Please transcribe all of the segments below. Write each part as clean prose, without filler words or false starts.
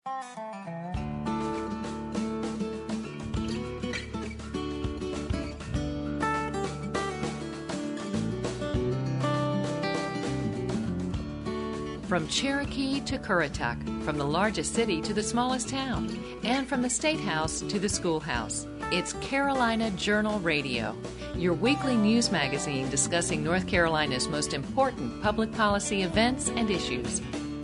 From Cherokee to Currituck, from the largest city to the smallest town, and from the State House to the schoolhouse, it's Carolina Journal Radio, your weekly news magazine discussing North Carolina's most important public policy events and issues.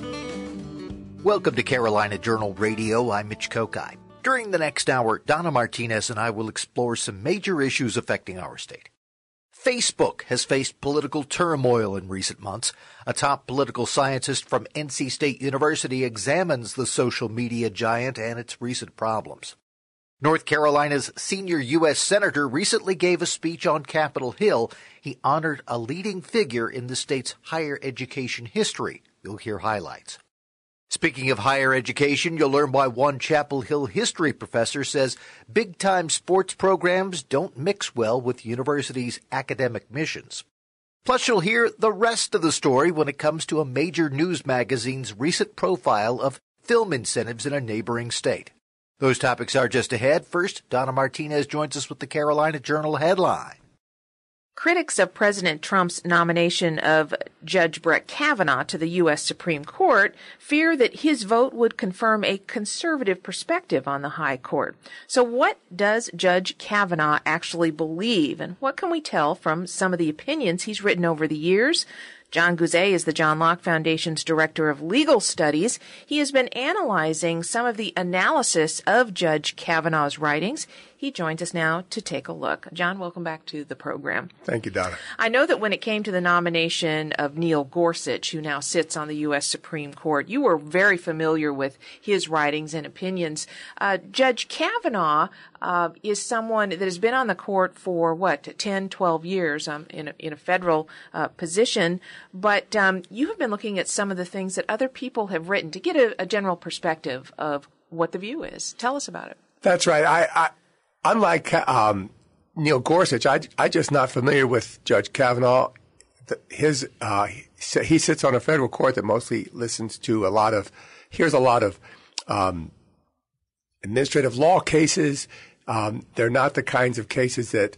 Welcome to Carolina Journal Radio. I'm Mitch Kokai. During the next hour, Donna Martinez and I will explore some major issues affecting our state. Facebook has faced political turmoil in recent months. A top political scientist from NC State University examines the social media giant and its recent problems. North Carolina's senior U.S. Senator recently gave a speech on Capitol Hill. He honored a leading figure in the state's higher education history. You'll hear highlights. Speaking of higher education, you'll learn why one Chapel Hill history professor says big-time sports programs don't mix well with university's academic missions. Plus, you'll hear the rest of the story when it comes to a major news magazine's recent profile of film incentives in a neighboring state. Those topics are just ahead. First, Donna Martinez joins us with the Carolina Journal headline. Critics of President Trump's nomination of Judge Brett Kavanaugh to the U.S. Supreme Court fear that his vote would confirm a conservative perspective on the High Court. So what does Judge Kavanaugh actually believe, and what can we tell from some of the opinions he's written over the years? John Guzet is the John Locke Foundation's Director of Legal Studies. He has been analyzing some of the analysis of Judge Kavanaugh's writings. He joins us now to take a look. John, welcome back to the program. Thank you, Donna. I know that when it came to the nomination of Neil Gorsuch, who now sits on the U.S. Supreme Court, you were very familiar with his writings and opinions. Judge Kavanaugh is someone that has been on the court for, 10, 12 years in a federal position. But you have been looking at some of the things that other people have written to get a general perspective of what the view is. Tell us about it. That's right. Unlike Neil Gorsuch, I just not familiar with Judge Kavanaugh. He sits on a federal court that mostly hears a lot of administrative law cases. They're not the kinds of cases that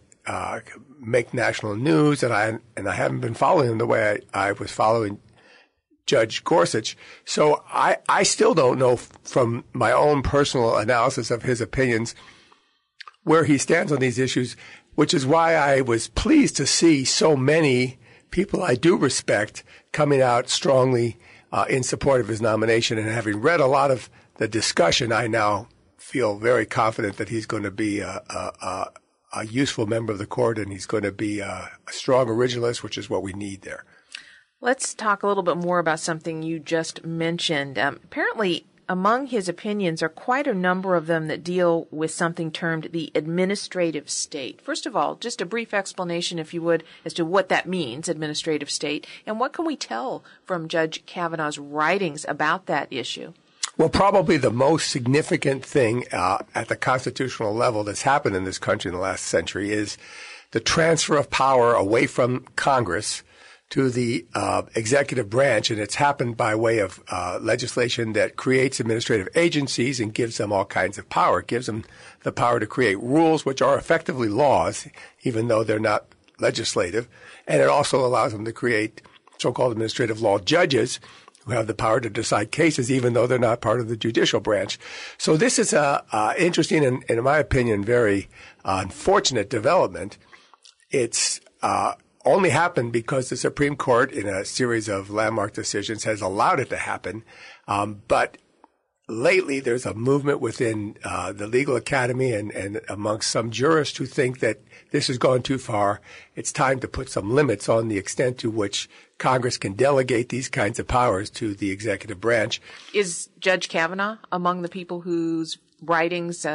make national news, and I haven't been following them the way I was following Judge Gorsuch. So I still don't know from my own personal analysis of his opinions where he stands on these issues, which is why I was pleased to see so many people I do respect coming out strongly in support of his nomination. And having read a lot of the discussion, I now feel very confident that he's going to be a useful member of the court, and he's going to be a strong originalist, which is what we need there. Let's talk a little bit more about something you just mentioned. Apparently, among his opinions are quite a number of them that deal with something termed the administrative state. First of all, just a brief explanation, if you would, as to what that means, administrative state, and what can we tell from Judge Kavanaugh's writings about that issue? Well, probably the most significant thing at the constitutional level that's happened in this country in the last century is the transfer of power away from Congress to the executive branch, and it's happened by way of legislation that creates administrative agencies and gives them all kinds of power. It gives them the power to create rules, which are effectively laws, even though they're not legislative. And it also allows them to create so-called administrative law judges who have the power to decide cases, even though they're not part of the judicial branch. So this is a interesting and, in my opinion, very unfortunate development. It's only happened because the Supreme Court, in a series of landmark decisions, has allowed it to happen. But lately, there's a movement within the legal academy and amongst some jurists who think that this has gone too far. It's time to put some limits on the extent to which Congress can delegate these kinds of powers to the executive branch. Is Judge Kavanaugh among the people whose writings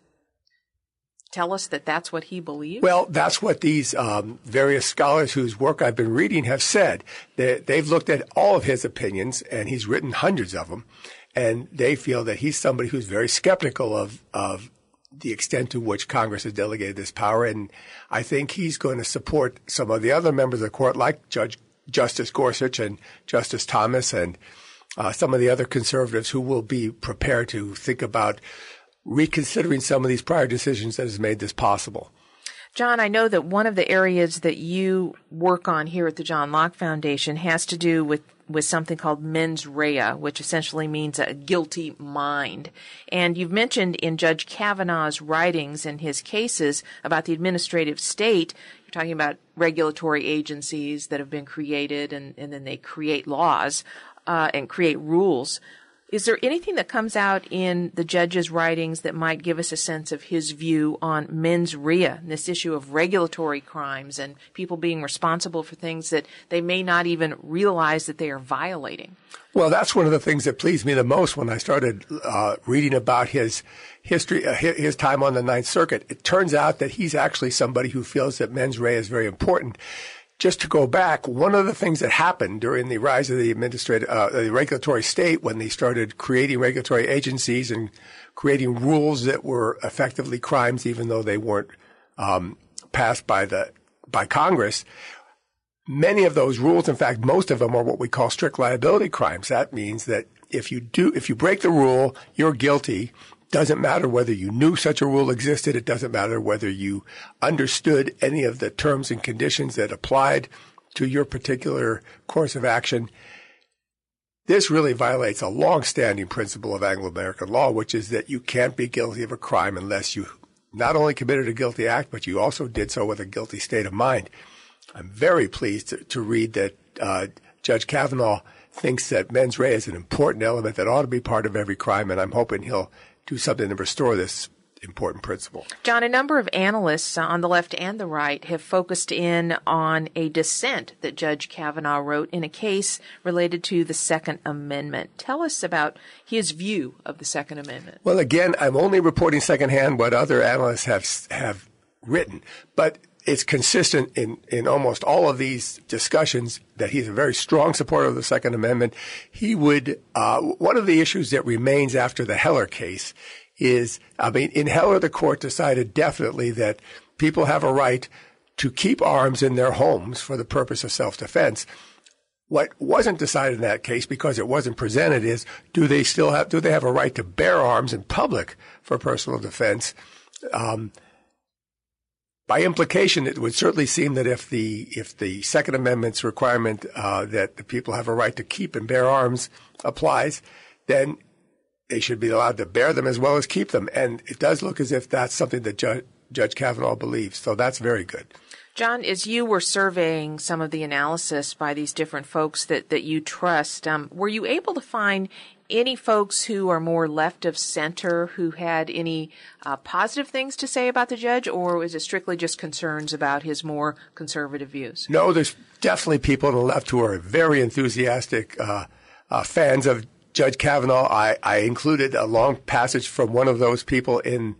tell us that that's what he believes? Well, that's what these various scholars whose work I've been reading have said. They've looked at all of his opinions, and he's written hundreds of them, and they feel that he's somebody who's very skeptical of the extent to which Congress has delegated this power. And I think he's going to support some of the other members of the court, like Justice Gorsuch and Justice Thomas and some of the other conservatives who will be prepared to think about reconsidering some of these prior decisions that has made this possible. John, I know that one of the areas that you work on here at the John Locke Foundation has to do with something called mens rea, which essentially means a guilty mind. And you've mentioned in Judge Kavanaugh's writings and his cases about the administrative state, you're talking about regulatory agencies that have been created and then they create laws and create rules. Is there anything that comes out in the judge's writings that might give us a sense of his view on mens rea, this issue of regulatory crimes and people being responsible for things that they may not even realize that they are violating? Well, that's one of the things that pleased me the most when I started reading about his history, his time on the Ninth Circuit. It turns out that he's actually somebody who feels that mens rea is very important. Just to go back, one of the things that happened during the rise of the the regulatory state, when they started creating regulatory agencies and creating rules that were effectively crimes, even though they weren't passed by Congress, many of those rules, in fact, most of them are what we call strict liability crimes. That means that if you break the rule, you're guilty. Doesn't matter whether you knew such a rule existed. It doesn't matter whether you understood any of the terms and conditions that applied to your particular course of action. This really violates a long-standing principle of Anglo-American law, which is that you can't be guilty of a crime unless you not only committed a guilty act, but you also did so with a guilty state of mind. I'm very pleased to read that Judge Kavanaugh thinks that mens rea is an important element that ought to be part of every crime, and I'm hoping he'll do something to restore this important principle. John, a number of analysts on the left and the right have focused in on a dissent that Judge Kavanaugh wrote in a case related to the Second Amendment. Tell us about his view of the Second Amendment. Well, again, I'm only reporting secondhand what other analysts have written, but it's consistent in almost all of these discussions that he's a very strong supporter of the Second Amendment. He would, one of the issues that remains after the Heller case is, in Heller, the court decided definitely that people have a right to keep arms in their homes for the purpose of self-defense. What wasn't decided in that case, because it wasn't presented, is do they have a right to bear arms in public for personal defense? By implication, it would certainly seem that if the Second Amendment's requirement that the people have a right to keep and bear arms applies, then they should be allowed to bear them as well as keep them. And it does look as if that's something that Judge Kavanaugh believes. So that's very good. John, as you were surveying some of the analysis by these different folks that you trust, were you able to find any folks who are more left of center who had any positive things to say about the judge, or was it strictly just concerns about his more conservative views? No, there's definitely people on the left who are very enthusiastic fans of Judge Kavanaugh. I included a long passage from one of those people in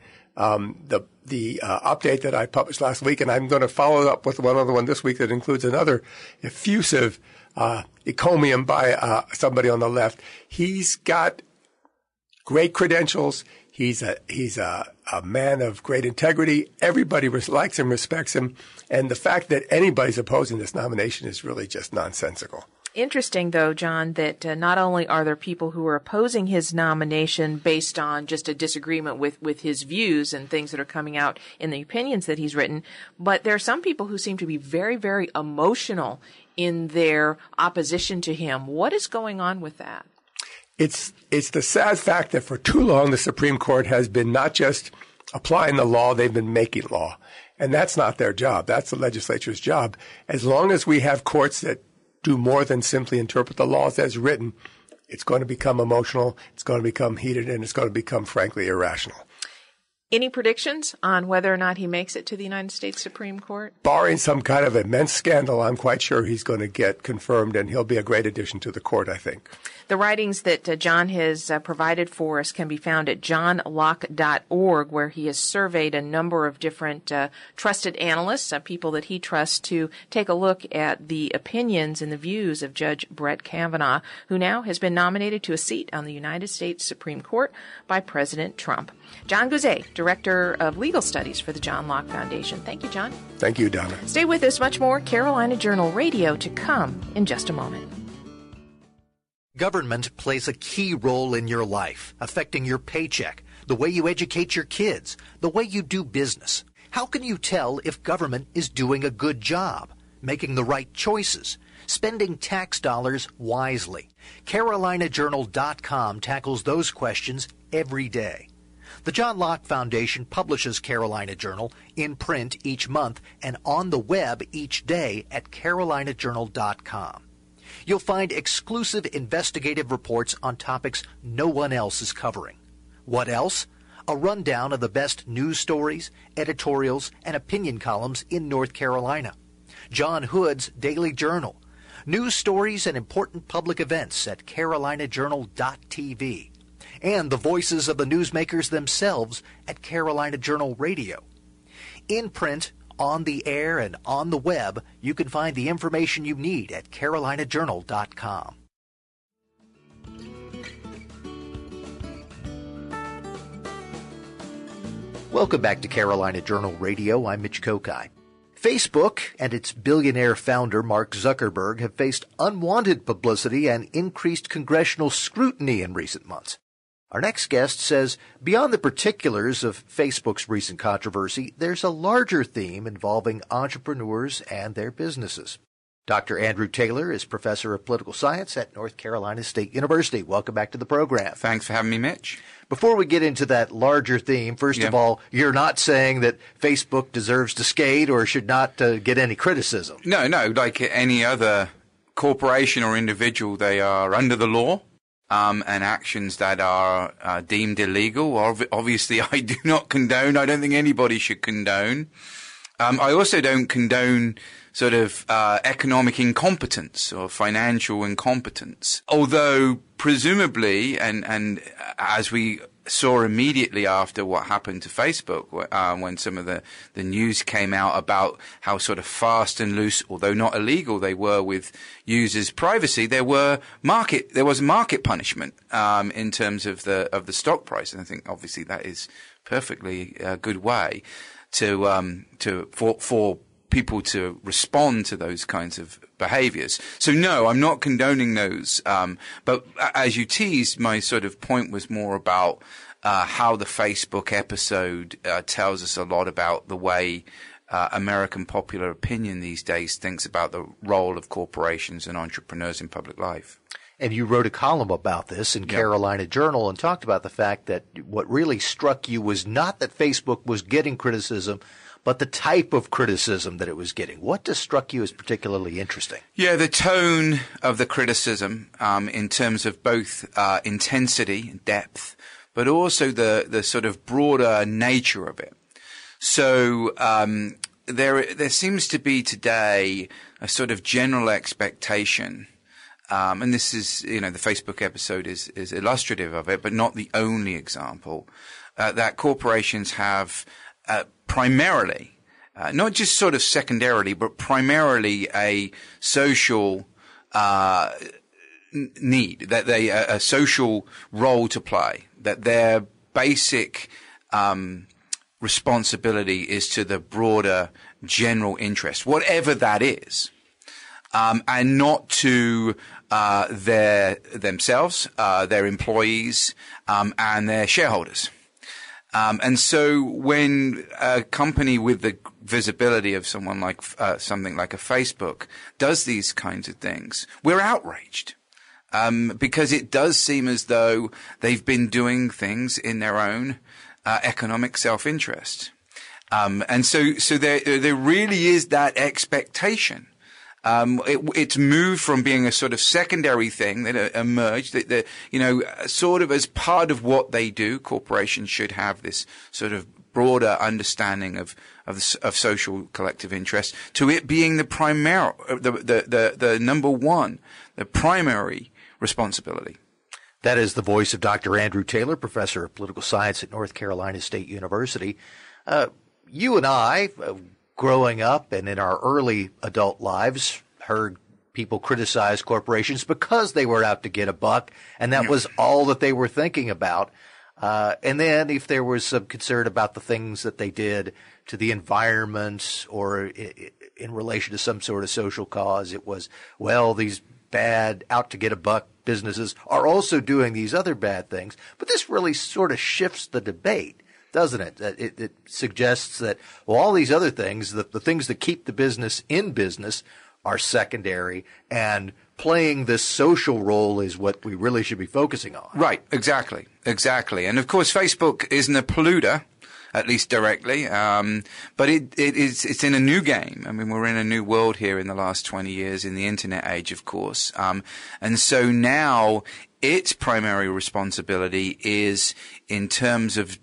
the update that I published last week, and I'm going to follow up with one other one this week that includes another effusive encomium by somebody on the left. He's got great credentials. He's a man of great integrity. Everybody likes him, respects him, and the fact that anybody's opposing this nomination is really just nonsensical. Interesting, though, John, that not only are there people who are opposing his nomination based on just a disagreement with his views and things that are coming out in the opinions that he's written, but there are some people who seem to be very, very emotional in their opposition to him. What is going on with that? It's the sad fact that for too long the Supreme Court has been not just applying the law, they've been making law. And that's not their job. That's the legislature's job. As long as we have courts that do more than simply interpret the laws as written, it's going to become emotional, it's going to become heated, and it's going to become, frankly, irrational. Any predictions on whether or not he makes it to the United States Supreme Court? Barring some kind of immense scandal, I'm quite sure he's going to get confirmed, and he'll be a great addition to the court, I think. The writings that John has provided for us can be found at johnlocke.org, where he has surveyed a number of different trusted analysts, people that he trusts, to take a look at the opinions and the views of Judge Brett Kavanaugh, who now has been nominated to a seat on the United States Supreme Court by President Trump. John Guzet, Director of Legal Studies for the John Locke Foundation. Thank you, John. Thank you, Donna. Stay with us. Much more Carolina Journal Radio to come in just a moment. Government plays a key role in your life, affecting your paycheck, the way you educate your kids, the way you do business. How can you tell if government is doing a good job, making the right choices, spending tax dollars wisely? CarolinaJournal.com tackles those questions every day. The John Locke Foundation publishes Carolina Journal in print each month and on the web each day at CarolinaJournal.com. You'll find exclusive investigative reports on topics no one else is covering. What else? A rundown of the best news stories, editorials, and opinion columns in North Carolina. John Hood's Daily Journal. News stories and important public events at CarolinaJournal.tv. And the voices of the newsmakers themselves at Carolina Journal Radio. In print, on the air, and on the web, you can find the information you need at CarolinaJournal.com. Welcome back to Carolina Journal Radio. I'm Mitch Kokai. Facebook and its billionaire founder, Mark Zuckerberg, have faced unwanted publicity and increased congressional scrutiny in recent months. Our next guest says, beyond the particulars of Facebook's recent controversy, there's a larger theme involving entrepreneurs and their businesses. Dr. Andrew Taylor is professor of political science at North Carolina State University. Welcome back to the program. Thanks for having me, Mitch. Before we get into that larger theme, first of all, you're not saying that Facebook deserves to skate or should not get any criticism. No, like any other corporation or individual, they are under the law. And actions that are deemed illegal, obviously I do not condone. I don't think anybody should condone. I also don't condone sort of economic incompetence or financial incompetence. Although presumably, and as we saw immediately after what happened to Facebook, when some of the news came out about how sort of fast and loose, although not illegal, they were with users' privacy, there was market punishment in terms of the stock price, and I think obviously that is perfectly a good way for people to respond to those kinds of behaviors. So no, I'm not condoning those. But as you teased, my sort of point was more about how the Facebook episode tells us a lot about the way American popular opinion these days thinks about the role of corporations and entrepreneurs in public life. And you wrote a column about this in Carolina Journal and talked about the fact that what really struck you was not that Facebook was getting criticism, but the type of criticism that it was getting. What just struck you as particularly interesting? Yeah, the tone of the criticism in terms of both intensity and depth, but also the sort of broader nature of it. So there seems to be today a sort of general expectation, and this is, the Facebook episode is illustrative of it, but not the only example, that corporations have primarily, not just sort of secondarily, but primarily a social need, that they a social role to play, that their basic responsibility is to the broader general interest, whatever that is, and not to themselves, their employees, and their shareholders. And so when a company with the visibility of someone like something like a Facebook does these kinds of things, we're outraged. Because it does seem as though they've been doing things in their own economic self-interest. And so there really is that expectation. It's moved from being a sort of secondary thing that emerged, that sort of as part of what they do, corporations should have this sort of broader understanding of social collective interest, to it being the number one, the primary responsibility. That is the voice of Dr. Andrew Taylor, professor of political science at North Carolina State University. You and I, growing up and in our early adult lives, heard people criticize corporations because they were out to get a buck, and that was all that they were thinking about. And then if there was some concern about the things that they did to the environment or in relation to some sort of social cause, it was, well, these bad out to get a buck businesses are also doing these other bad things. But this really sort of shifts the debate, doesn't it? It suggests that, well, all these other things, the things that keep the business in business, are secondary, and playing this social role is what we really should be focusing on. Right, exactly. And of course, Facebook isn't a polluter, at least directly, but it's in a new game. I mean, we're in a new world here in the last 20 years in the internet age, of course. And so now its primary responsibility is in terms of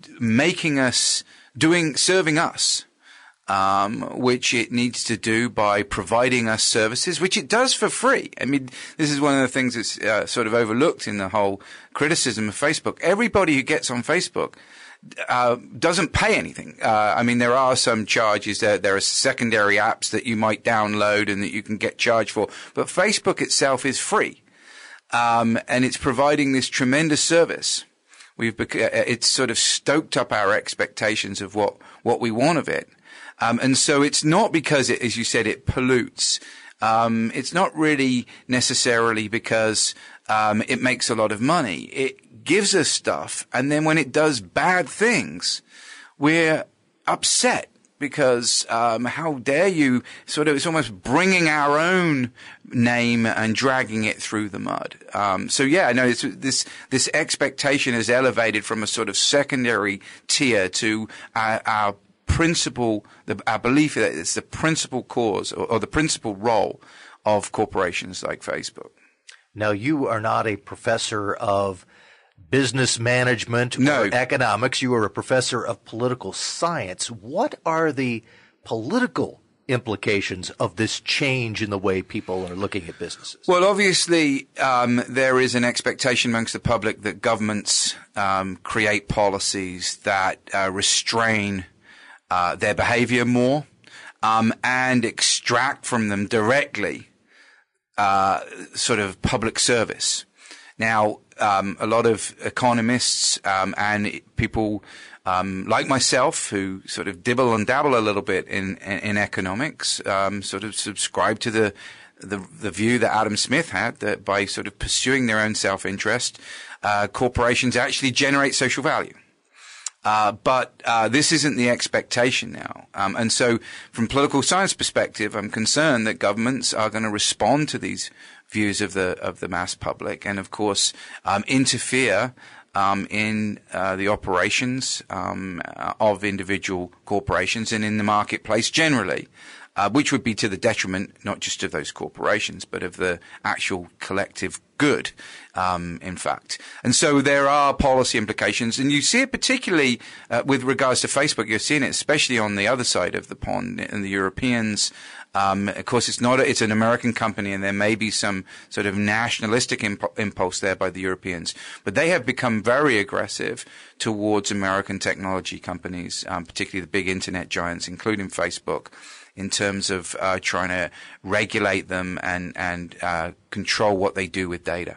serving us. Which it needs to do by providing us services, which it does for free. I mean, this is one of the things that's sort of overlooked in the whole criticism of Facebook. Everybody who gets on Facebook doesn't pay anything. I mean, there are some charges. There are secondary apps that you might download and that you can get charged for. But Facebook itself is free. And it's providing this tremendous service. It's sort of stoked up our expectations of what we want of it. And so it's not because as you said, it pollutes. It's not really necessarily because it makes a lot of money. It gives us stuff, and then when it does bad things, we're upset because how dare you? Sort of, it's almost bringing our own name and dragging it through the mud. So yeah, no, this expectation is elevated from a sort of secondary tier to our principal, our belief that it's the principal cause or the principal role of corporations like Facebook. Now, you are not a professor of business management or economics. You are a professor of political science. What are the political implications of this change in the way people are looking at businesses? Well, obviously, there is an expectation amongst the public that governments create policies that restrain their behavior more, and extract from them directly, sort of public service. Now, a lot of economists, and people, like myself who sort of dibble and dabble a little bit in economics, sort of subscribe to the view that Adam Smith had, that by sort of pursuing their own self-interest, corporations actually generate social value. But this isn't the expectation now. And so from political science perspective, I'm concerned that governments are going to respond to these views of the mass public and, of course, interfere in the operations of individual corporations and in the marketplace generally. Which would be to the detriment not just of those corporations, but of the actual collective good, in fact. And so there are policy implications, and you see it particularly with regards to Facebook. You're seeing it especially on the other side of the pond in the Europeans. Of course, it's an American company, and there may be some sort of nationalistic impulse there by the Europeans, but they have become very aggressive towards American technology companies, particularly the big internet giants, including Facebook, in terms of trying to regulate them and control what they do with data.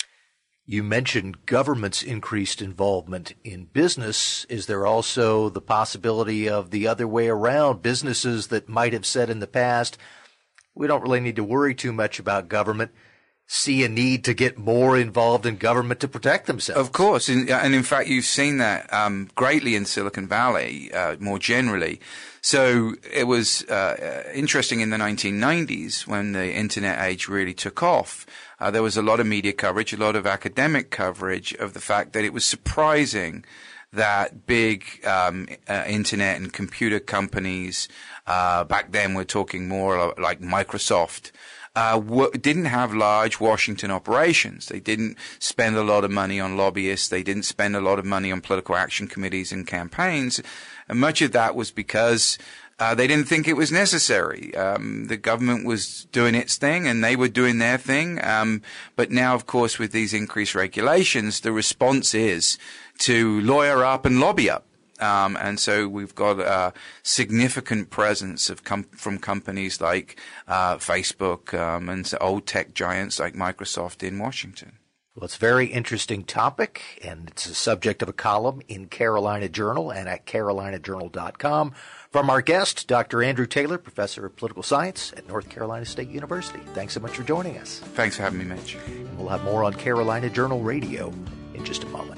You mentioned government's increased involvement in business. Is there also the possibility of the other way around? Businesses that might have said in the past, we don't really need to worry too much about government, see a need to get more involved in government to protect themselves. Of course. And in fact, you've seen that greatly in Silicon Valley, more generally. So it was interesting in the 1990s when the internet age really took off. There was a lot of media coverage, a lot of academic coverage of the fact that it was surprising that big internet and computer companies, back then we're talking more like Microsoft, didn't have large Washington operations. They didn't spend a lot of money on lobbyists. They didn't spend a lot of money on political action committees and campaigns. And much of that was because they didn't think it was necessary. The government was doing its thing and they were doing their thing. But now, of course, with these increased regulations, the response is to lawyer up and lobby up. And so we've got a significant presence from companies like Facebook and old tech giants like Microsoft in Washington. Well, it's a very interesting topic, and it's the subject of a column in Carolina Journal and at carolinajournal.com from our guest, Dr. Andrew Taylor, Professor of Political Science at North Carolina State University. Thanks so much for joining us. Thanks for having me, Mitch. And we'll have more on Carolina Journal Radio in just a moment.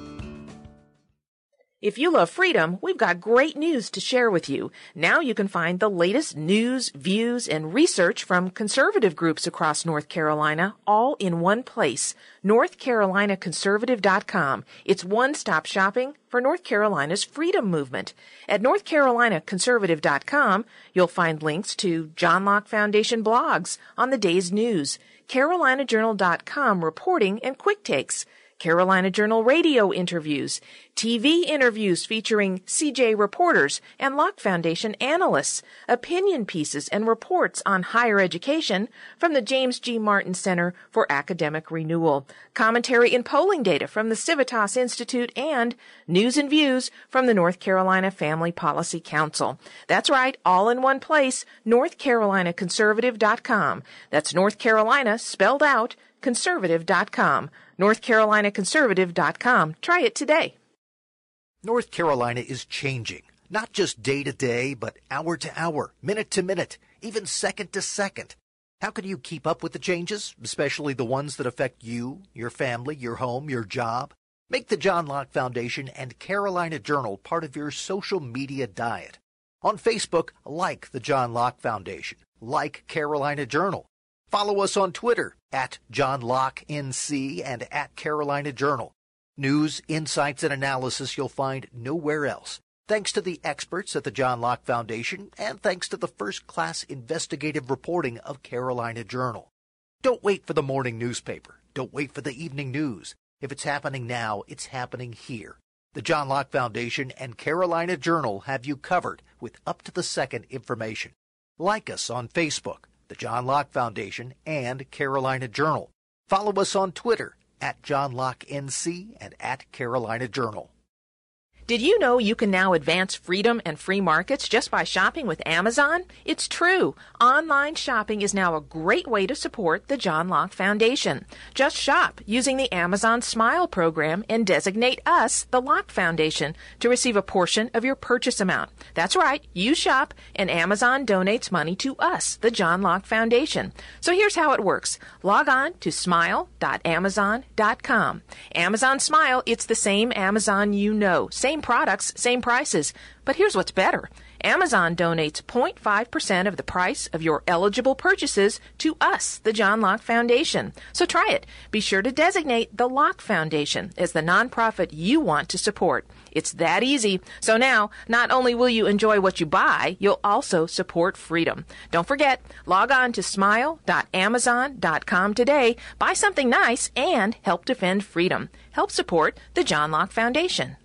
If you love freedom, we've got great news to share with you. Now you can find the latest news, views, and research from conservative groups across North Carolina all in one place, NorthCarolinaConservative.com. It's one-stop shopping for North Carolina's freedom movement. At NorthCarolinaConservative.com, you'll find links to John Locke Foundation blogs on the day's news, CarolinaJournal.com reporting and quick takes, Carolina Journal radio interviews, TV interviews featuring CJ reporters and Locke Foundation analysts, opinion pieces and reports on higher education from the James G. Martin Center for Academic Renewal, commentary and polling data from the Civitas Institute, and news and views from the North Carolina Family Policy Council. That's right, all in one place, NorthCarolinaConservative.com. That's North Carolina spelled out, conservative.com. NorthCarolinaConservative.com. Try it today. North Carolina is changing, not just day to day, but hour to hour, minute to minute, even second to second. How can you keep up with the changes, especially the ones that affect you, your family, your home, your job? Make the John Locke Foundation and Carolina Journal part of your social media diet. On Facebook, like the John Locke Foundation, like Carolina Journal. Follow us on Twitter at John Locke NC and at Carolina Journal. News, insights, and analysis you'll find nowhere else. Thanks to the experts at the John Locke Foundation and thanks to the first-class investigative reporting of Carolina Journal. Don't wait for the morning newspaper. Don't wait for the evening news. If it's happening now, it's happening here. The John Locke Foundation and Carolina Journal have you covered with up-to-the-second information. Like us on Facebook, the John Locke Foundation and Carolina Journal. Follow us on Twitter at John Locke NC and at Carolina Journal. Did you know you can now advance freedom and free markets just by shopping with Amazon? It's true. Online shopping is now a great way to support the John Locke Foundation. Just shop using the Amazon Smile program and designate us, the Locke Foundation, to receive a portion of your purchase amount. That's right. You shop and Amazon donates money to us, the John Locke Foundation. So here's how it works. Log on to smile.amazon.com. Amazon Smile, it's the same Amazon you know. Same products, same prices. But here's what's better. Amazon donates 0.5% of the price of your eligible purchases to us, the John Locke Foundation. So try it. Be sure to designate the Locke Foundation as the nonprofit you want to support. It's that easy. So now, not only will you enjoy what you buy, you'll also support freedom. Don't forget, log on to smile.amazon.com today, buy something nice, and help defend freedom. Help support the John Locke Foundation.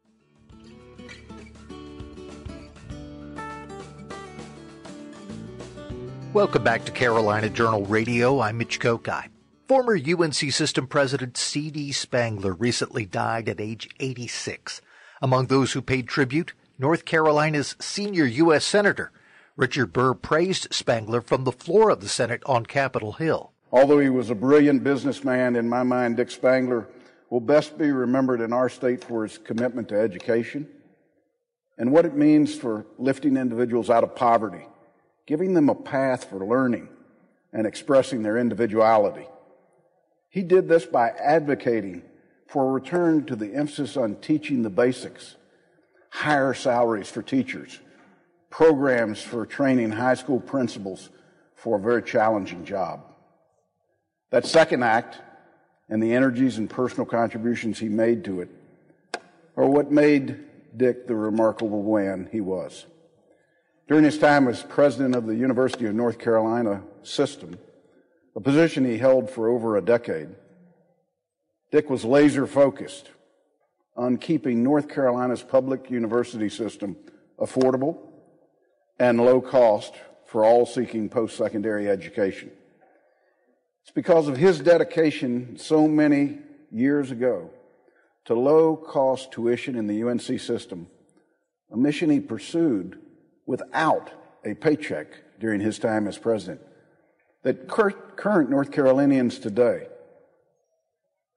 Welcome back to Carolina Journal Radio. I'm Mitch Kokai. Former UNC System President C.D. Spangler recently died at age 86. Among those who paid tribute, North Carolina's senior U.S. Senator. Richard Burr praised Spangler from the floor of the Senate on Capitol Hill. Although he was a brilliant businessman, in my mind, Dick Spangler will best be remembered in our state for his commitment to education and what it means for lifting individuals out of poverty, giving them a path for learning and expressing their individuality. He did this by advocating for a return to the emphasis on teaching the basics, higher salaries for teachers, programs for training high school principals for a very challenging job. That second act and the energies and personal contributions he made to it are what made Dick the remarkable man he was. During his time as president of the University of North Carolina system, a position he held for over a decade, Dick was laser-focused on keeping North Carolina's public university system affordable and low cost for all seeking post-secondary education. It's because of his dedication so many years ago to low-cost tuition in the UNC system, a mission he pursued without a paycheck during his time as president, that current North Carolinians today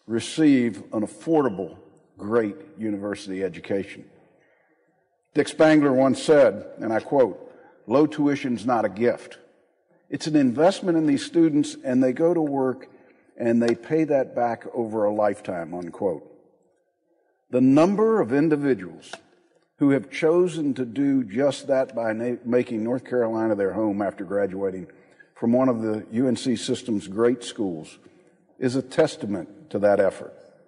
receive an affordable, great university education. Dick Spangler once said, and I quote, "Low tuition's not a gift. It's an investment in these students, and they go to work and they pay that back over a lifetime," unquote. The number of individuals who have chosen to do just that by making North Carolina their home after graduating from one of the UNC system's great schools is a testament to that effort.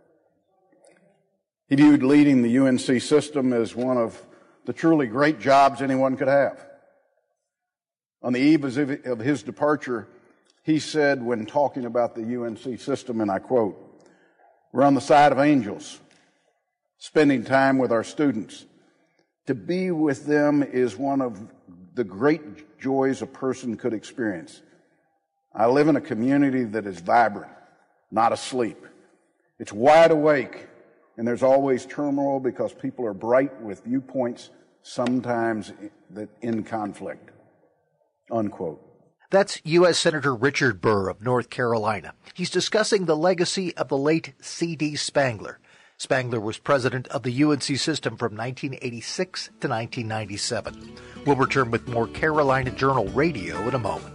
He viewed leading the UNC system as one of the truly great jobs anyone could have. On the eve of his departure, he said when talking about the UNC system, and I quote, "We're on the side of angels, spending time with our students. To be with them is one of the great joys a person could experience. I live in a community that is vibrant, not asleep. It's wide awake, and there's always turmoil because people are bright with viewpoints, sometimes in conflict," unquote. That's U.S. Senator Richard Burr of North Carolina. He's discussing the legacy of the late C.D. Spangler. Spangler was president of the UNC system from 1986 to 1997. We'll return with more Carolina Journal Radio in a moment.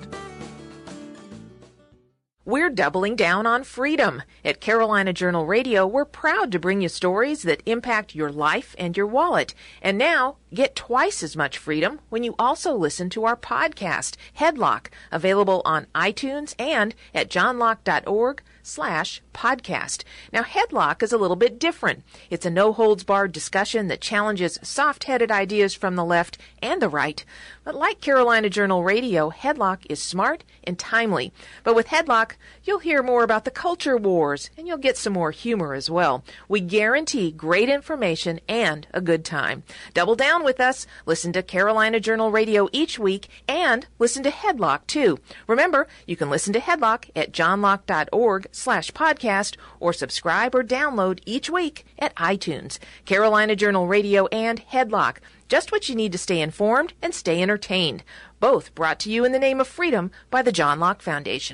We're doubling down on freedom. At Carolina Journal Radio, we're proud to bring you stories that impact your life and your wallet. And now, get twice as much freedom when you also listen to our podcast, Headlock, available on iTunes and at johnlocke.org/podcast. Now, Headlock is a little bit different. It's a no-holds-barred discussion that challenges soft-headed ideas from the left and the right. But like Carolina Journal Radio, Headlock is smart and timely. But with Headlock, you'll hear more about the culture wars, and you'll get some more humor as well. We guarantee great information and a good time. Double down with us. Listen to Carolina Journal Radio each week, and listen to Headlock, too. Remember, you can listen to Headlock at johnlocke.org/podcast, or subscribe or download each week at iTunes. Carolina Journal Radio and Headlock. Just what you need to stay informed and stay entertained. Both brought to you in the name of freedom by the John Locke Foundation.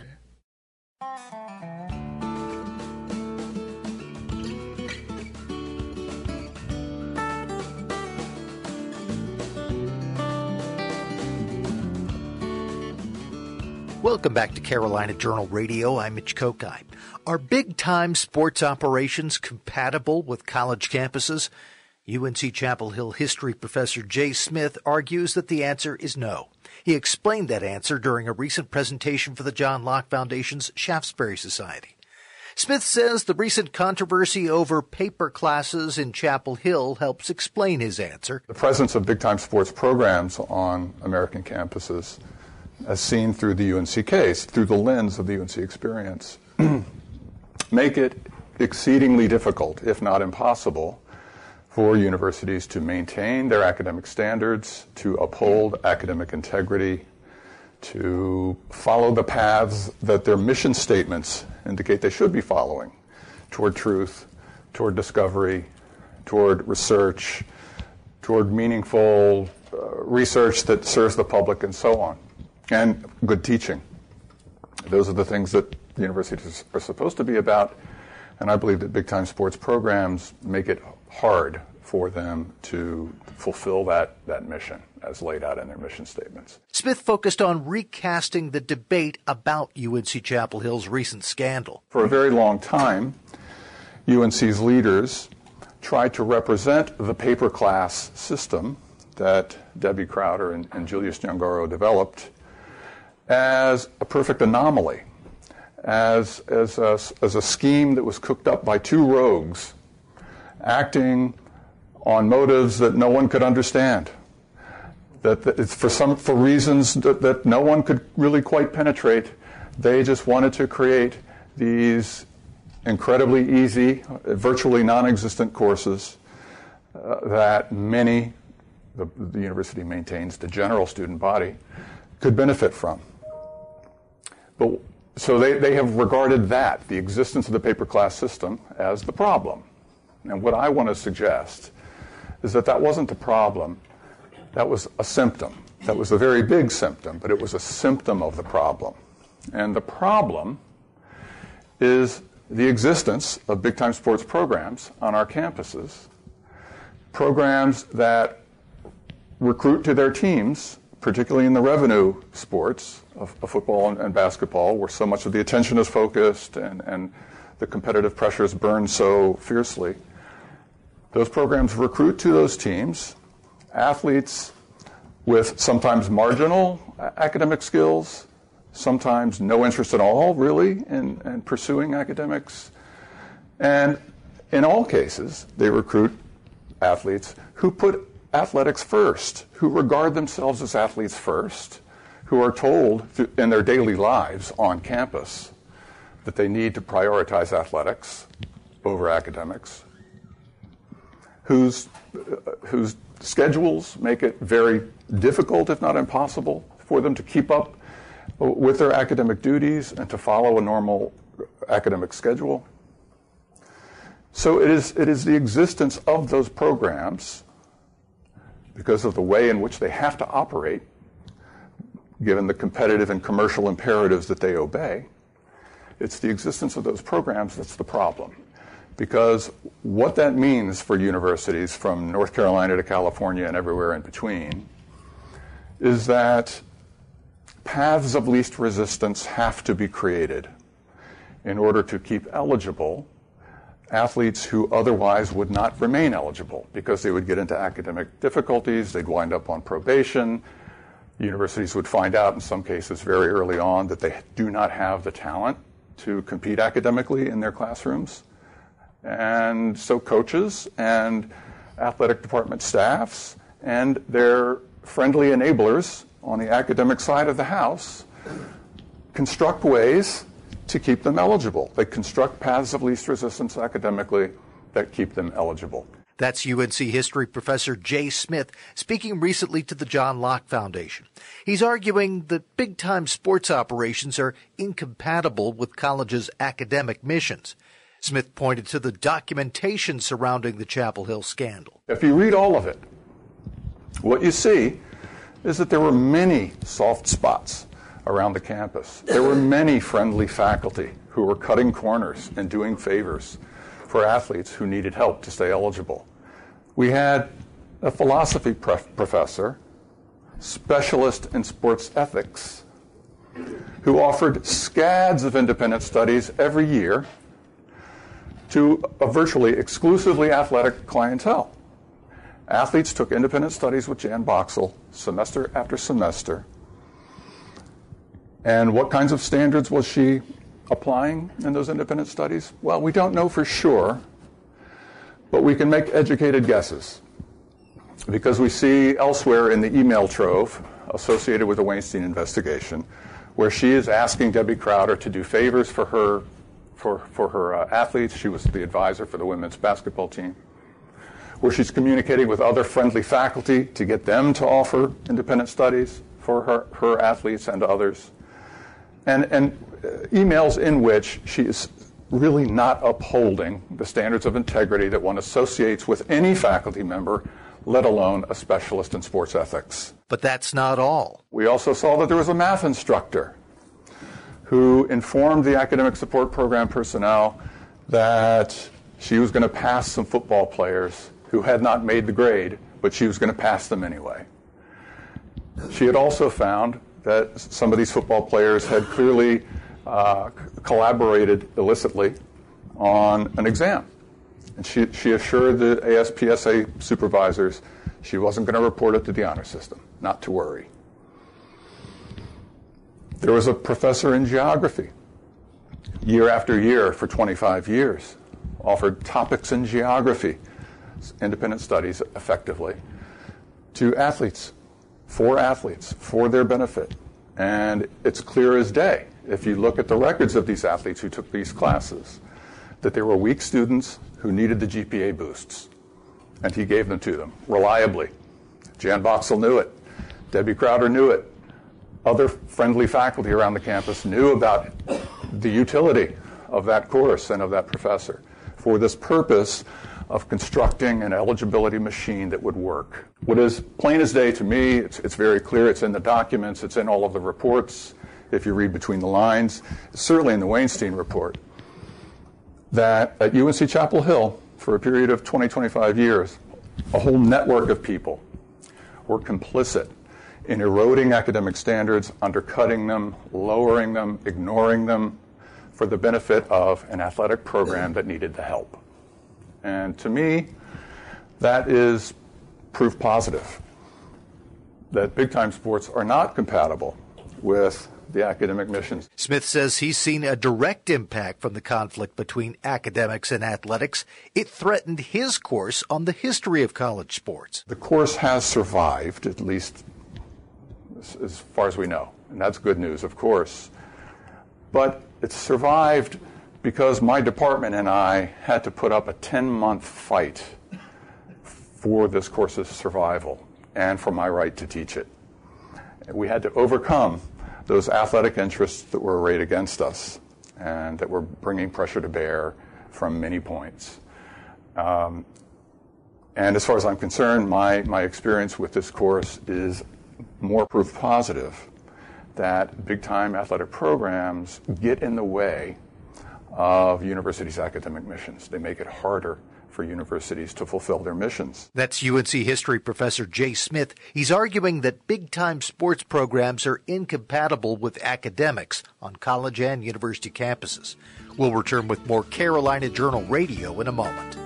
Welcome back to Carolina Journal Radio. I'm Mitch Kokai. Are big-time sports operations compatible with college campuses? UNC Chapel Hill history professor Jay Smith argues that the answer is no. He explained that answer during a recent presentation for the John Locke Foundation's Shaftesbury Society. Smith says the recent controversy over paper classes in Chapel Hill helps explain his answer. The presence of big-time sports programs on American campuses, as seen through the UNC case, through the lens of the UNC experience, make it exceedingly difficult, if not impossible, for universities to maintain their academic standards, to uphold academic integrity, to follow the paths that their mission statements indicate they should be following toward truth, toward discovery, toward research, toward meaningful research that serves the public, and so on, and good teaching. Those are the things that the universities are supposed to be about, and I believe that big-time sports programs make it hard for them to fulfill that mission as laid out in their mission statements. Smith focused on recasting the debate about UNC Chapel Hill's recent scandal. For a very long time, UNC's leaders tried to represent the paper class system that Debbie Crowder and Julius Giangaro developed as a perfect anomaly, as a scheme that was cooked up by two rogues acting on motives that no one could understand, that it's for reasons that no one could really quite penetrate. They just wanted to create these incredibly easy, virtually non-existent courses that many, the university maintains, the general student body, could benefit from. But so they have regarded that, the existence of the paper class system, as the problem. And what I want to suggest is that wasn't the problem. That was a symptom. That was a very big symptom, but it was a symptom of the problem. And the problem is the existence of big-time sports programs on our campuses, programs that recruit to their teams, particularly in the revenue sports of football and basketball, where so much of the attention is focused and the competitive pressures burn so fiercely. Those programs recruit to those teams athletes with sometimes marginal academic skills, sometimes no interest at all, really, in pursuing academics. And in all cases, they recruit athletes who put athletics first, who regard themselves as athletes first, who are told in their daily lives on campus that they need to prioritize athletics over academics, whose schedules make it very difficult, if not impossible, for them to keep up with their academic duties and to follow a normal academic schedule. So it is the existence of those programs, because of the way in which they have to operate, given the competitive and commercial imperatives that they obey, it's the existence of those programs that's the problem. Because what that means for universities from North Carolina to California and everywhere in between is that paths of least resistance have to be created in order to keep eligible athletes who otherwise would not remain eligible because they would get into academic difficulties, they'd wind up on probation. Universities would find out in some cases very early on that they do not have the talent to compete academically in their classrooms. And so coaches and athletic department staffs and their friendly enablers on the academic side of the house construct ways to keep them eligible. They construct paths of least resistance academically that keep them eligible. That's UNC history professor Jay Smith speaking recently to the John Locke Foundation. He's arguing that big-time sports operations are incompatible with colleges' academic missions. Smith pointed to the documentation surrounding the Chapel Hill scandal. If you read all of it, what you see is that there were many soft spots around the campus. There were many friendly faculty who were cutting corners and doing favors for athletes who needed help to stay eligible. We had a philosophy professor, specialist in sports ethics, who offered scads of independent studies every year to a virtually exclusively athletic clientele. Athletes took independent studies with Jan Boxell semester after semester. And what kinds of standards was she applying in those independent studies? Well, we don't know for sure, but we can make educated guesses because we see elsewhere in the email trove associated with the Weinstein investigation where she is asking Debbie Crowder to do favors for her athletes. She was the advisor for the women's basketball team, where she's communicating with other friendly faculty to get them to offer independent studies for her athletes and others. And emails in which she is really not upholding the standards of integrity that one associates with any faculty member, let alone a specialist in sports ethics. But that's not all. We also saw that there was a math instructor who informed the academic support program personnel that she was going to pass some football players who had not made the grade, but she was going to pass them anyway. She had also found that some of these football players had clearly collaborated illicitly on an exam. And she assured the ASPSA supervisors she wasn't going to report it to the honor system, not to worry. There was a professor in geography, year after year for 25 years, offered topics in geography, independent studies effectively, to athletes, for their benefit. And it's clear as day, if you look at the records of these athletes who took these classes, that there were weak students who needed the GPA boosts, and he gave them to them reliably. Jan Boxell knew it. Debbie Crowder knew it. Other friendly faculty around the campus knew about the utility of that course and of that professor for this purpose of constructing an eligibility machine that would work. What is plain as day to me, it's very clear, it's in the documents, it's in all of the reports, if you read between the lines, it's certainly in the Weinstein report, that at UNC Chapel Hill, for a period of 20, 25 years, a whole network of people were complicit in eroding academic standards, undercutting them, lowering them, ignoring them, for the benefit of an athletic program that needed the help. And to me, that is proof positive that big-time sports are not compatible with the academic missions. Smith says he's seen a direct impact from the conflict between academics and athletics. It threatened his course on the history of college sports. The course has survived, at least as far as we know, and that's good news, of course. But it's survived because my department and I had to put up a 10-month fight for this course's survival and for my right to teach it. We had to overcome those athletic interests that were arrayed against us and that were bringing pressure to bear from many points. And as far as I'm concerned, my experience with this course is more proof positive that big-time athletic programs get in the way of universities' academic missions. They make it harder for universities to fulfill their missions. That's UNC history professor Jay Smith. He's arguing that big-time sports programs are incompatible with academics on college and university campuses. We'll return with more Carolina Journal Radio in a moment.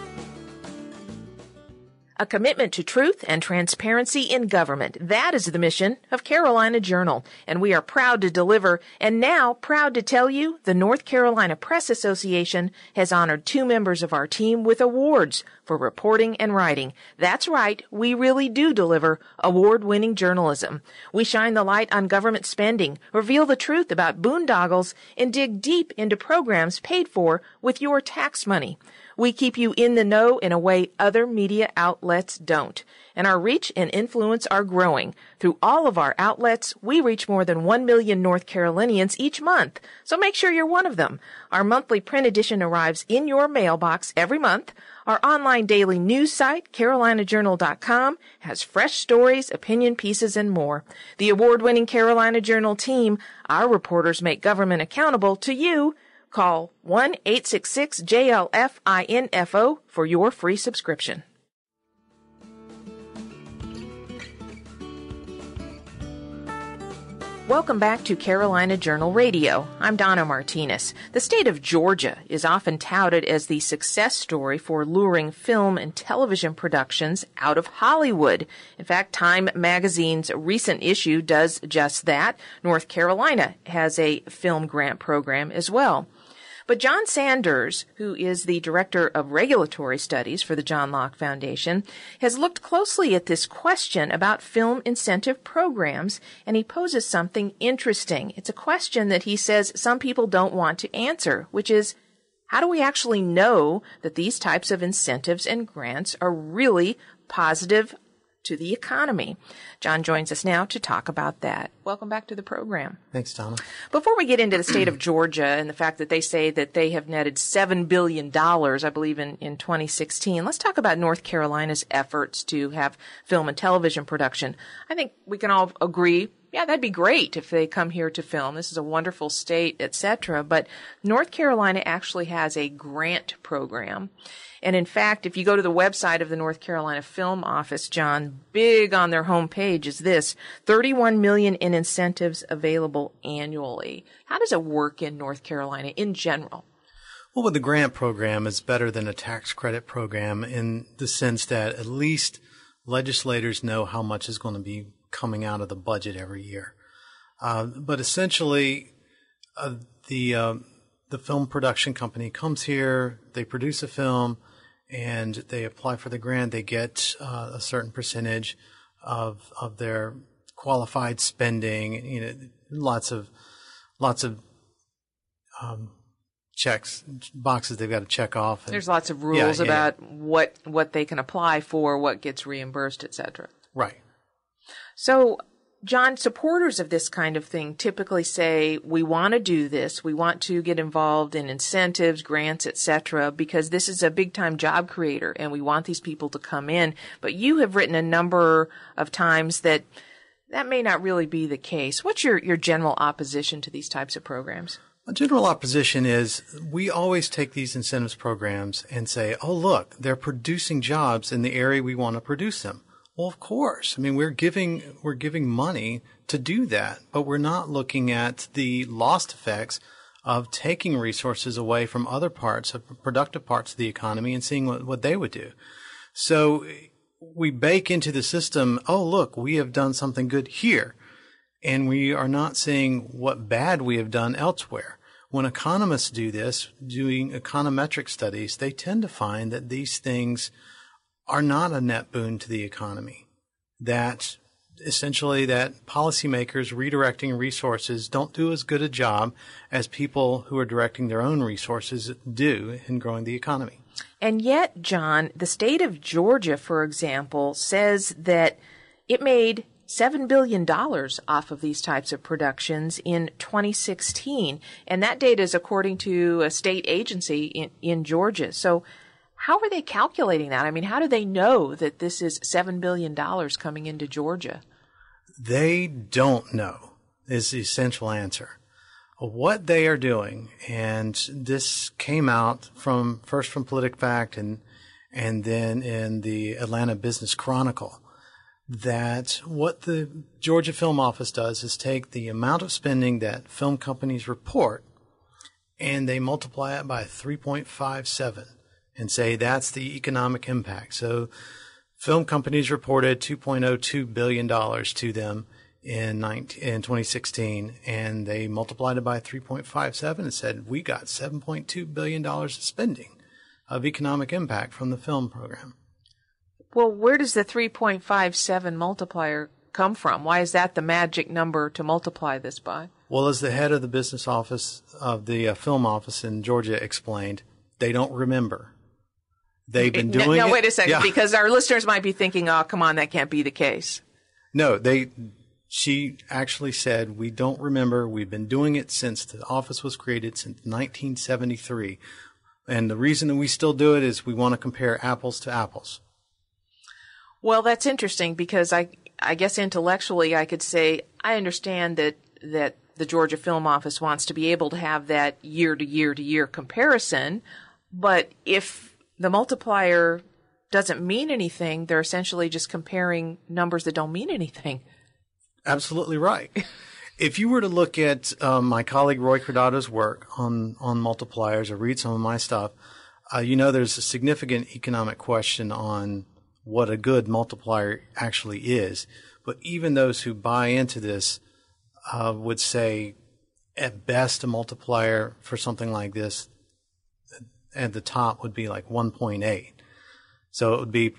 A commitment to truth and transparency in government. That is the mission of Carolina Journal, and we are proud to deliver, and now proud to tell you the North Carolina Press Association has honored 2 members of our team with awards for reporting and writing. That's right, we really do deliver award-winning journalism. We shine the light on government spending, reveal the truth about boondoggles, and dig deep into programs paid for with your tax money. We keep you in the know in a way other media outlets don't. And our reach and influence are growing. Through all of our outlets, we reach more than 1 million North Carolinians each month. So make sure you're one of them. Our monthly print edition arrives in your mailbox every month. Our online daily news site, carolinajournal.com, has fresh stories, opinion pieces, and more. The award-winning Carolina Journal team, our reporters make government accountable to you. Call 1-866-JLF-INFO for your free subscription. Welcome back to Carolina Journal Radio. I'm Donna Martinez. The state of Georgia is often touted as the success story for luring film and television productions out of Hollywood. In fact, Time magazine's recent issue does just that. North Carolina has a film grant program as well. But John Sanders, who is the Director of Regulatory Studies for the John Locke Foundation, has looked closely at this question about film incentive programs, and he poses something interesting. It's a question that he says some people don't want to answer, which is, how do we actually know that these types of incentives and grants are really positive to the economy? John joins us now to talk about that. Welcome back to the program. Thanks, Donna. Before we get into the state of Georgia and the fact that they say that they have netted $7 billion, I believe, in 2016, let's talk about North Carolina's efforts to have film and television production. I think we can all agree, yeah, that'd be great if they come here to film. This is a wonderful state, etc. But North Carolina actually has a grant program. And in fact, if you go to the website of the North Carolina Film Office, John, big on their homepage is this, $31 million in incentives available annually. How does it work in North Carolina in general? Well, with the grant program, it's better than a tax credit program in the sense that at least legislators know how much is going to be coming out of the budget every year. But essentially, the film production company comes here, they produce a film, and they apply for the grant. They get a certain percentage of their qualified spending. You know, lots of checks, boxes they've got to check off. And, there's lots of rules about what they can apply for, what gets reimbursed, etc. Right. So, John, supporters of this kind of thing typically say, we want to do this, we want to get involved in incentives, grants, etc., because this is a big-time job creator and we want these people to come in. But you have written a number of times that may not really be the case. What's your general opposition to these types of programs? A general opposition is we always take these incentives programs and say, oh, look, they're producing jobs in the area we want to produce them. Well, of course. I mean, we're giving money to do that, but we're not looking at the lost effects of taking resources away from other parts of productive parts of the economy and seeing what they would do. So we bake into the system, oh, look, we have done something good here, and we are not seeing what bad we have done elsewhere. When economists do this, doing econometric studies, they tend to find that these things are not a net boon to the economy, that essentially that policymakers redirecting resources don't do as good a job as people who are directing their own resources do in growing the economy. And yet, John, the state of Georgia, for example, says that it made $7 billion off of these types of productions in 2016. And that data is according to a state agency in Georgia. So how are they calculating that? I mean, how do they know that this is $7 billion coming into Georgia? They don't know is the essential answer. What they are doing, and this came out first from PolitiFact and then in the Atlanta Business Chronicle, that what the Georgia Film Office does is take the amount of spending that film companies report and they multiply it by 3.57 and say that's the economic impact. So film companies reported $2.02 billion to them in 2016, and they multiplied it by 3.57 and said we got $7.2 billion of spending of economic impact from the film program. Well, where does the 3.57 multiplier come from? Why is that the magic number to multiply this by? Well, as the head of the business office of the film office in Georgia explained, they don't remember. They've been doing it. No, wait a second, because our listeners might be thinking, oh, come on, that can't be the case. No, she actually said, we don't remember. We've been doing it since the office was created, since 1973. And the reason that we still do it is we want to compare apples to apples. Well, that's interesting because I guess intellectually I could say I understand that the Georgia Film Office wants to be able to have that year-to-year-to-year comparison, but if the multiplier doesn't mean anything, they're essentially just comparing numbers that don't mean anything. Absolutely right. If you were to look at my colleague Roy Cordato's work on multipliers or read some of my stuff, there's a significant economic question on what a good multiplier actually is. But even those who buy into this would say at best a multiplier for something like this at the top would be like 1.8. So it would be,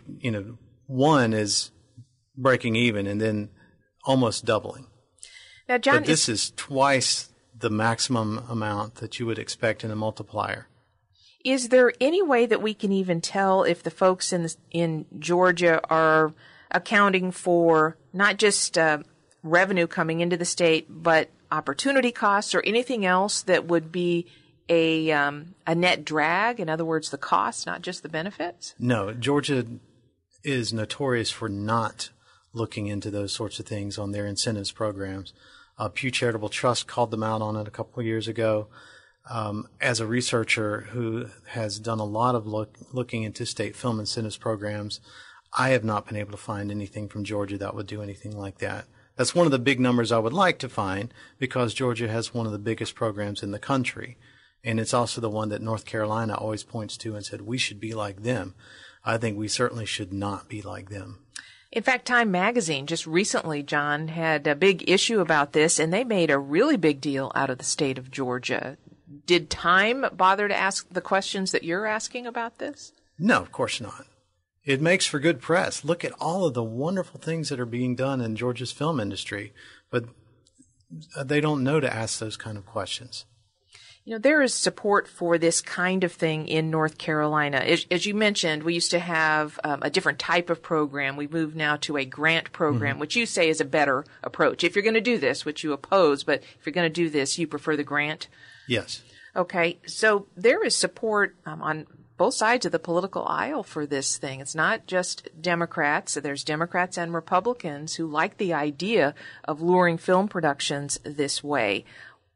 1 is breaking even and then almost doubling. Now, John, but this is twice the maximum amount that you would expect in a multiplier. Is there any way that we can even tell if the folks in Georgia are accounting for not just revenue coming into the state, but opportunity costs or anything else that would be a net drag? In other words, the costs, not just the benefits? No, Georgia is notorious for not looking into those sorts of things on their incentives programs. Pew Charitable Trust called them out on it a couple of years ago. As a researcher who has done a lot of looking into state film incentives programs, I have not been able to find anything from Georgia that would do anything like that. That's one of the big numbers I would like to find because Georgia has one of the biggest programs in the country. And it's also the one that North Carolina always points to and said, we should be like them. I think we certainly should not be like them. In fact, Time Magazine just recently, John, had a big issue about this, and they made a really big deal out of the state of Georgia. Did Time bother to ask the questions that you're asking about this? No, of course not. It makes for good press. Look at all of the wonderful things that are being done in Georgia's film industry, but they don't know to ask those kind of questions. There is support for this kind of thing in North Carolina. As you mentioned, we used to have a different type of program. We moved now to a grant program, which you say is a better approach. If you're going to do this, which you oppose, but if you're going to do this, you prefer the grant? Yes. Okay. So there is support on both sides of the political aisle for this thing. It's not just Democrats. There's Democrats and Republicans who like the idea of luring film productions this way.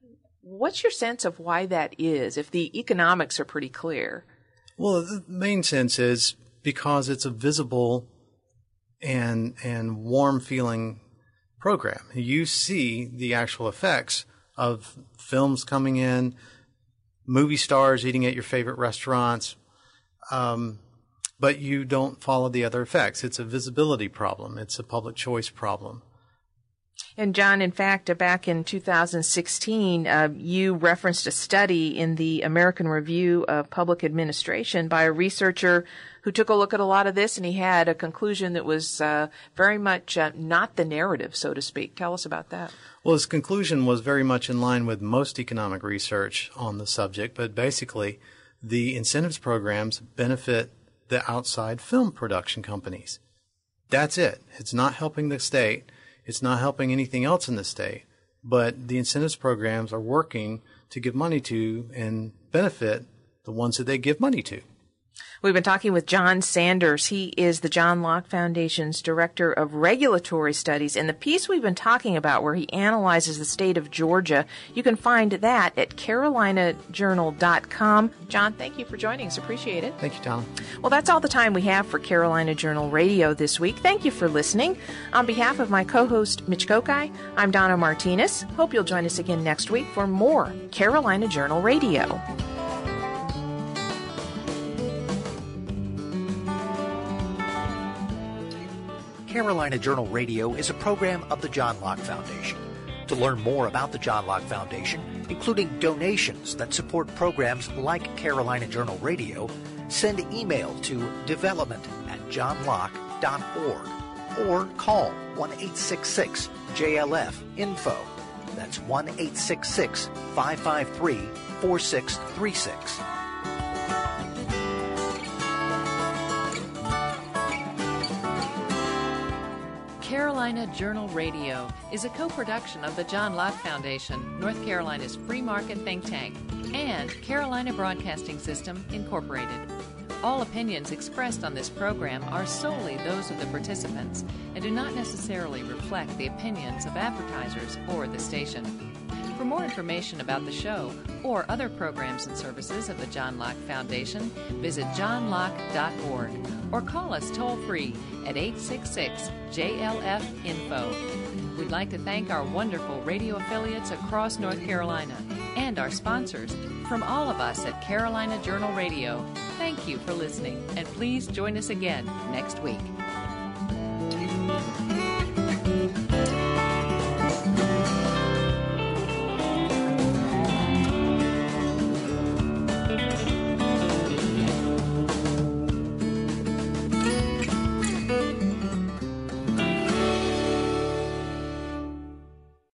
What's your sense of why that is, if the economics are pretty clear? Well, the main sense is because it's a visible and warm-feeling program. You see the actual effects of films coming in, movie stars eating at your favorite restaurants, but you don't follow the other effects. It's a visibility problem. It's a public choice problem. And John, in fact, back in 2016, you referenced a study in the American Review of Public Administration by a researcher who took a look at a lot of this, and he had a conclusion that was very much not the narrative, so to speak. Tell us about that. Well, his conclusion was very much in line with most economic research on the subject, but basically the incentives programs benefit the outside film production companies. That's it. It's not helping the state. It's not helping anything else in the state, but the incentives programs are working to give money to and benefit the ones that they give money to. We've been talking with John Sanders. He is the John Locke Foundation's Director of Regulatory Studies. And the piece we've been talking about where he analyzes the state of Georgia, you can find that at carolinajournal.com. John, thank you for joining us. Appreciate it. Thank you, Tom. Well, that's all the time we have for Carolina Journal Radio this week. Thank you for listening. On behalf of my co-host, Mitch Kokai, I'm Donna Martinez. Hope you'll join us again next week for more Carolina Journal Radio. Carolina Journal Radio is a program of the John Locke Foundation. To learn more about the John Locke Foundation, including donations that support programs like Carolina Journal Radio, send email to development@johnlocke.org or call 1-866-JLF-INFO. That's 1-866-553-4636. Carolina Journal Radio is a co-production of the John Locke Foundation, North Carolina's free market think tank, and Carolina Broadcasting System, Incorporated. All opinions expressed on this program are solely those of the participants and do not necessarily reflect the opinions of advertisers or the station. For more information about the show or other programs and services of the John Locke Foundation, visit johnlocke.org or call us toll-free at 866-JLF-INFO. We'd like to thank our wonderful radio affiliates across North Carolina and our sponsors. From all of us at Carolina Journal Radio, thank you for listening, and please join us again next week.